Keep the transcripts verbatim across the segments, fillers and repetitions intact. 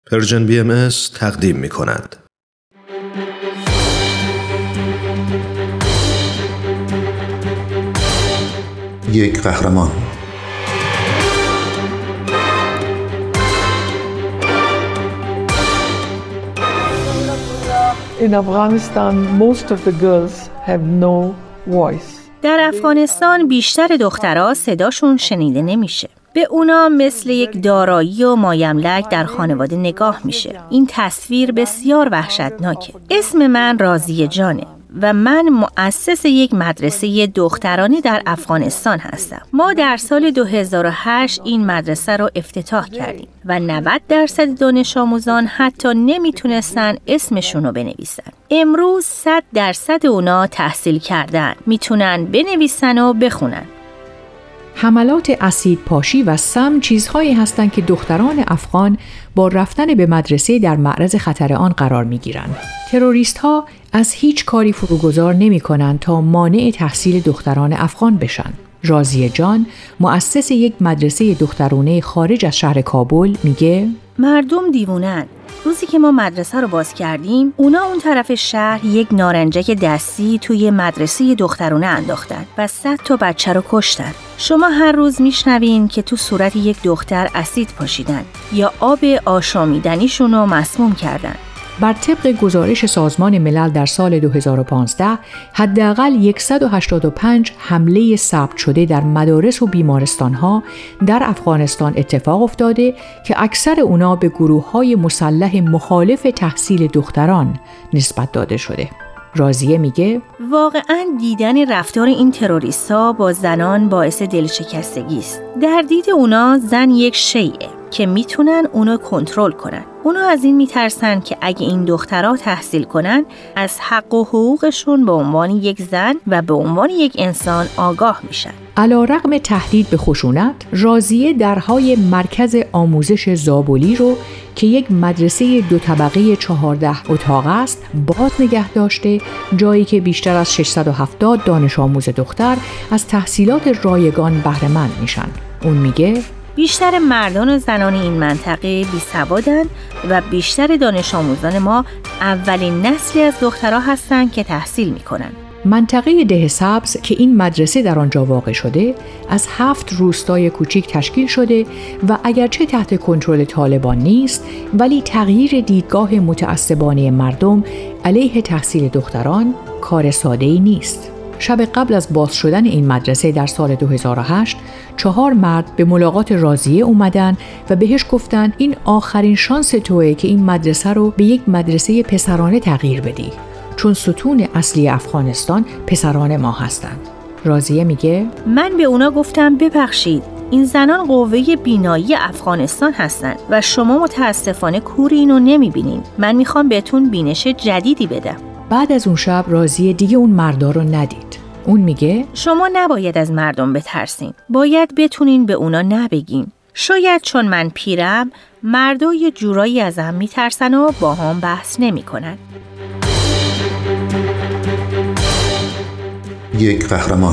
پرژن بی ام اس تقدیم می کند. یک قهرمان. In Afghanistan, most of the girls have no voice. در افغانستان بیشتر دخترها صداشون شنیده نمیشه. به اونا مثل یک دارایی و مایملک در خانواده نگاه میشه. این تصویر بسیار وحشتناکه. اسم من راضیه جانه و من مؤسس یک مدرسه دخترانه در افغانستان هستم. ما در سال دو هزار و هشت این مدرسه رو افتتاح کردیم و نود درصد دانش آموزان حتی نمیتونستن اسمشون رو بنویسن. امروز صد درصد اونا تحصیل کردن، میتونن بنویسن و بخونن. حملات اسید پاشی و سم چیزهایی هستند که دختران افغان با رفتن به مدرسه در معرض خطر آن قرار می‌گیرند. تروریست‌ها از هیچ کاری فروگذار نمی‌کنند تا مانع تحصیل دختران افغان بشن. راضیه جان، مؤسس یک مدرسه دخترانه خارج از شهر کابل، میگه مردم دیوونن. روزی که ما مدرسه رو باز کردیم، اونا اون طرف شهر یک نارنجک دستی توی مدرسه دخترانه انداختن و صد تا بچه رو کشتن. شما هر روز میشنوین که تو صورت یک دختر اسید پاشیدن یا آب آشامیدنیشون رو مسموم کردن. بر طبق گزارش سازمان ملل در سال دو هزار و پانزده، حداقل صد و هشتاد و پنج حمله ثبت شده در مدارس و بیمارستان‌ها در افغانستان اتفاق افتاده که اکثر اونا به گروه‌های مسلح مخالف تحصیل دختران نسبت داده شده. راضیه میگه واقعاً دیدن رفتار این تروریست‌ها با زنان باعث دلشکستگی است. در دید اونا زن یک شیء که میتونن اونو کنترل کنن. اونا از این میترسن که اگه این دخترها تحصیل کنن از حق و حقوقشون به عنوان یک زن و به عنوان یک انسان آگاه میشن. علیرغم تهدید به خشونت، راضیه درهای مرکز آموزش زابلی رو که یک مدرسه دو طبقه چهارده اتاق است باز نگه داشته، جایی که بیشتر از ششصد و هفتاد دانش آموز دختر از تحصیلات رایگان بهره مند میشن. اون میگه بیشتر مردان و زنان این منطقه بی‌سوادن و بیشتر دانش آموزان ما اولین نسلی از دخترها هستند که تحصیل میکنن. منطقه ده سبز که این مدرسه در آنجا واقع شده از هفت روستای کوچیک تشکیل شده و اگرچه تحت کنترل طالبان نیست، ولی تغییر دیدگاه متعصبانه مردم علیه تحصیل دختران کار ساده‌ای نیست. شب قبل از باز شدن این مدرسه در سال دو هزار و هشت، چهار مرد به ملاقات راضیه اومدن و بهش گفتن این آخرین شانس توئه که این مدرسه رو به یک مدرسه پسرانه تغییر بدی، چون ستون اصلی افغانستان پسران ما هستند. راضیه میگه من به اونا گفتم ببخشید، این زنان قوه بینایی افغانستان هستن و شما متاسفانه کور اینو نمیبینین. من میخوام بهتون بینش جدیدی بدم. بعد از اون شب راضیه دیگه اون مردا رو ندید. اون میگه شما نباید از مردم بترسین. باید بتونین به اونا نبگین. شاید چون من پیرم، مردا یه جورایی ازم میترسن و با هم بحث نمی کنن. یک قهرمان.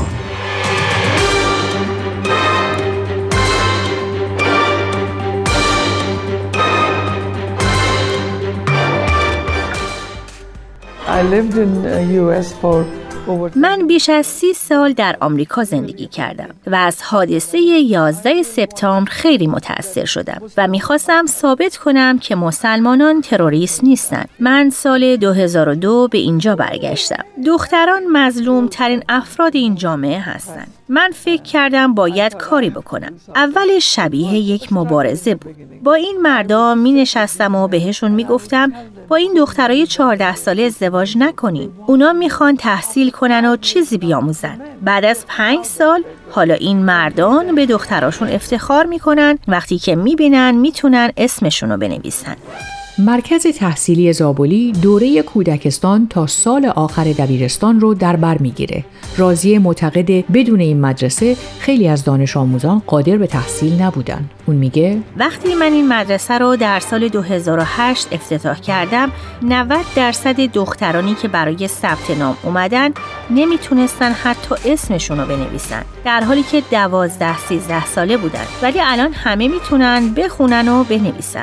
I lived in U S for over... من بیش از سی سال در آمریکا زندگی کردم و از حادثه یازده سپتامبر خیلی متأثر شدم و میخواستم ثابت کنم که مسلمانان تروریست نیستن. من سال دو هزار و دو به اینجا برگشتم. دختران مظلوم ترین افراد این جامعه هستند. من فکر کردم باید کاری بکنم. اولش شبیه یک مبارزه بود. با این مردا می نشستم و بهشون می گفتم با این دخترای چهارده ساله ازدواج نکنین. اونا میخوان تحصیل کنن و چیزی بیاموزن. بعد از پنج سال حالا این مردان به دختراشون افتخار میکنن وقتی که میبینن میتونن اسمشونو بنویسن. مرکز تحصیلی زابلی دوره کودکستان تا سال آخر دبیرستان رو در بر میگیره. راضیه معتقده بدون این مدرسه خیلی از دانش آموزان قادر به تحصیل نبودن. اون میگه وقتی من این مدرسه رو در سال دو هزار و هشت افتتاح کردم، نود درصد دخترانی که برای ثبت نام اومدن نمیتونستن حتی اسمشون رو بنویسن، در حالی که دوازده سیزده ساله بودن، ولی الان همه میتونن بخونن و بنویسن.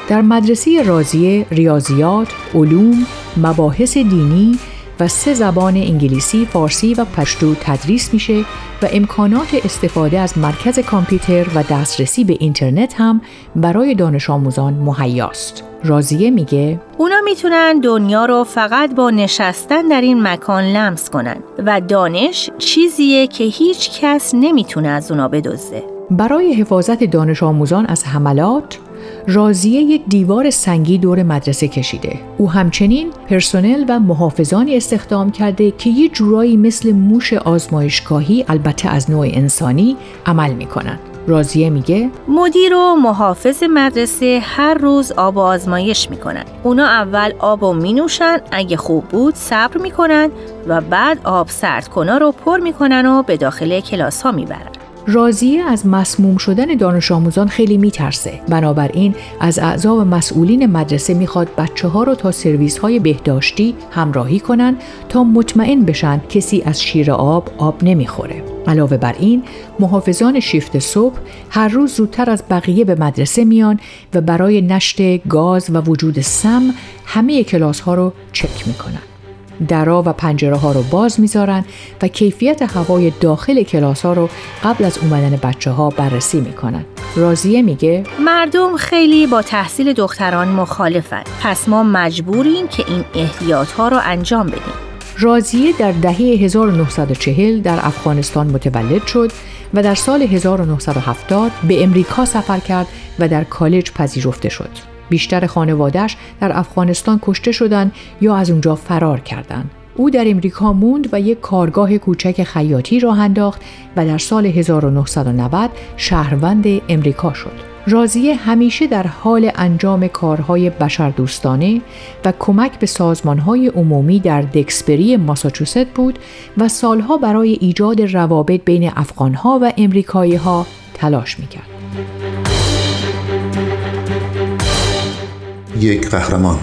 در مدرسه رازیه ریاضیات، علوم، مباحث دینی و سه زبان انگلیسی، فارسی و پشتو تدریس میشه و امکانات استفاده از مرکز کامپیوتر و دسترسی به اینترنت هم برای دانش آموزان مهیاست. رازیه میگه اونا میتونن دنیا رو فقط با نشستن در این مکان لمس کنن و دانش چیزیه که هیچ کس نمیتونه از اونا بدزده. برای حفاظت دانش آموزان از حملات، رازیه یک دیوار سنگی دور مدرسه کشیده. او همچنین پرسنل و محافظانی استخدام کرده که یه جورایی مثل موش آزمایشگاهی، البته از نوع انسانی، عمل میکنن. رازیه میگه مدیر و محافظ مدرسه هر روز آب آزمایش میکنن. اونا اول آبو مینوشن، اگه خوب بود صبر میکنن و بعد آب سردکنا رو پر میکنن و به داخل کلاس ها میبرن. رازیه از مسموم شدن دانش آموزان خیلی میترسه. بنابراین از اعضا و مسئولین مدرسه میخواد بچه ها رو تا سرویس های بهداشتی همراهی کنن تا مطمئن بشن کسی از شیر آب آب نمیخوره. علاوه بر این، محافظان شیفت صبح هر روز زودتر از بقیه به مدرسه میان و برای نشت گاز و وجود سم همه کلاس ها رو چک میکنن. درا و پنجره ها رو باز میذارن و کیفیت هوای داخل کلاس ها رو قبل از اومدن بچه ها بررسی میکنن. رازیه میگه مردم خیلی با تحصیل دختران مخالفن، پس ما مجبوریم که این احتیاط ها رو انجام بدیم. رازیه در دهه هزار و نهصد و چهل در افغانستان متولد شد و در سال هزار و نهصد و هفتاد به امریکا سفر کرد و در کالج پذیرفته شد. بیشتر خانواده‌اش در افغانستان کشته شدند یا از اونجا فرار کردند. او در امریکا موند و یک کارگاه کوچک خیاطی راه انداخت و در سال هزار و نهصد و نود شهروند امریکا شد. رازیه همیشه در حال انجام کارهای بشردوستانه و کمک به سازمانهای عمومی در دکسبری ماساچوست بود و سالها برای ایجاد روابط بین افغانها و امریکایی‌ها تلاش می‌کرد. یک قهرمان.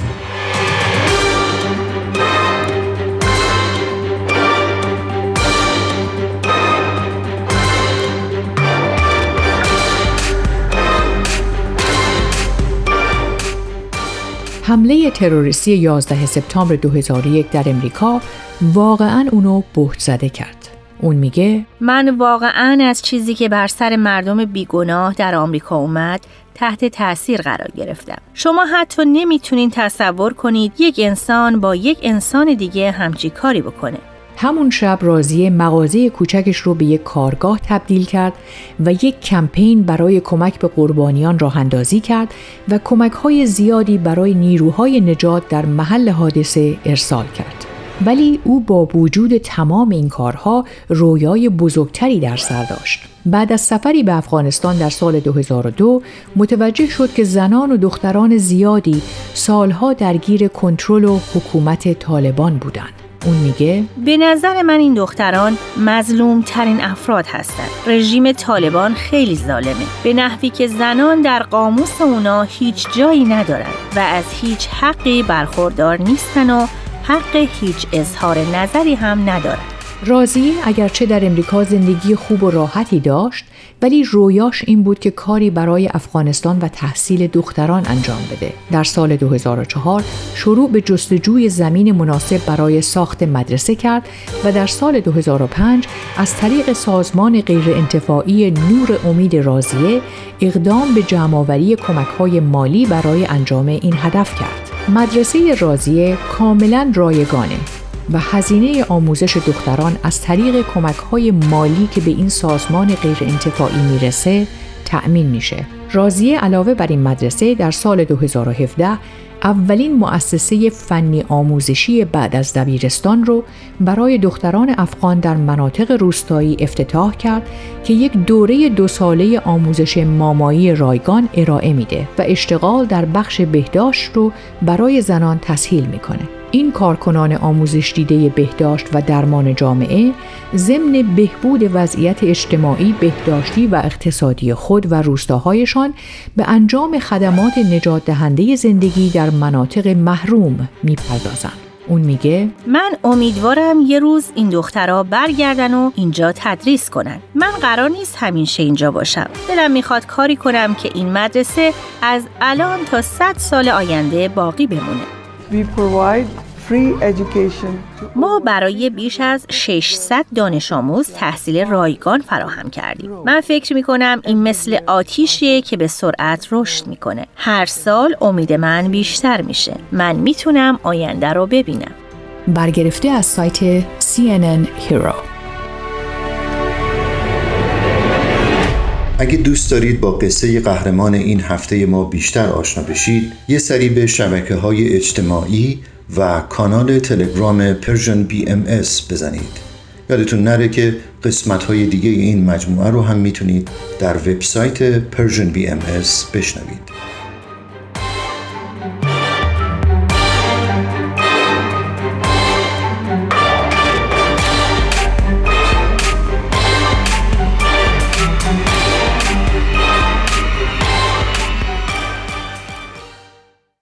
حمله تروریستی یازده سپتامبر دو هزار و یک در امریکا واقعاً اونو بهت زده کرد. اون میگه من واقعاً از چیزی که بر سر مردم بیگناه در آمریکا اومد تحت تأثیر قرار گرفتم. شما حتی نمیتونین تصور کنید یک انسان با یک انسان دیگه همچی کاری بکنه. همون شب رازیه مغازه کوچکش رو به یک کارگاه تبدیل کرد و یک کمپین برای کمک به قربانیان راه اندازی کرد و کمک‌های زیادی برای نیروهای نجات در محل حادثه ارسال کرد. ولی او با وجود تمام این کارها رویای بزرگتری در سر داشت. بعد از سفری به افغانستان در سال دو هزار و دو متوجه شد که زنان و دختران زیادی سالها درگیر کنترل و حکومت طالبان بودند. اون میگه به نظر من این دختران مظلوم ترین افراد هستند. رژیم طالبان خیلی ظالمه، به نحوی که زنان در قاموس اونا هیچ جایی ندارن و از هیچ حقی برخوردار نیستن و حق هیچ اظهار نظری هم ندارن. رازیه اگرچه در امریکا زندگی خوب و راحتی داشت، ولی رویاش این بود که کاری برای افغانستان و تحصیل دختران انجام بده. در سال دو هزار و چهار شروع به جستجوی زمین مناسب برای ساخت مدرسه کرد و در سال دو هزار و پنج از طریق سازمان غیرانتفاعی نور امید رازیه اقدام به جمع‌آوری کمک‌های مالی برای انجام این هدف کرد. مدرسه رازیه کاملاً رایگانه و هزینه آموزش دختران از طریق کمک‌های مالی که به این سازمان غیرانتفاعی میرسه تأمین میشه. رازیه علاوه بر این مدرسه در سال دو هزار و هفده اولین مؤسسه فنی آموزشی بعد از دبیرستان رو برای دختران افغان در مناطق روستایی افتتاح کرد که یک دوره دو ساله آموزش مامایی رایگان ارائه میده و اشتغال در بخش بهداشت رو برای زنان تسهیل میکنه. این کارکنان آموزش دیده بهداشت و درمان جامعه ضمن بهبود وضعیت اجتماعی، بهداشتی و اقتصادی خود و روستاهایشان به انجام خدمات نجات دهنده زندگی در مناطق محروم می‌پردازند. اون میگه من امیدوارم یه روز این دخترها برگردن و اینجا تدریس کنن. من قرار نیست همیشه اینجا باشم. دلم میخواد کاری کنم که این مدرسه از الان تا صد سال آینده باقی بمونه. We provide free education. ما برای بیش از ششصد دانش آموز تحصیل رایگان فراهم کردیم. من فکر میکنم این مثل آتیشیه که به سرعت رشد میکنه. هر سال امید من بیشتر میشه. من میتونم آینده رو ببینم. برگرفته از سایت سی ان ان Hero. اگه دوست دارید با قصه قهرمان این هفته ما بیشتر آشنا بشید، یه سری به شبکه‌های اجتماعی و کانال تلگرام پرژن بی ام اس بزنید. یادتون نره که قسمت‌های دیگه این مجموعه رو هم میتونید در وبسایت پرژن بی ام اس بشنوید.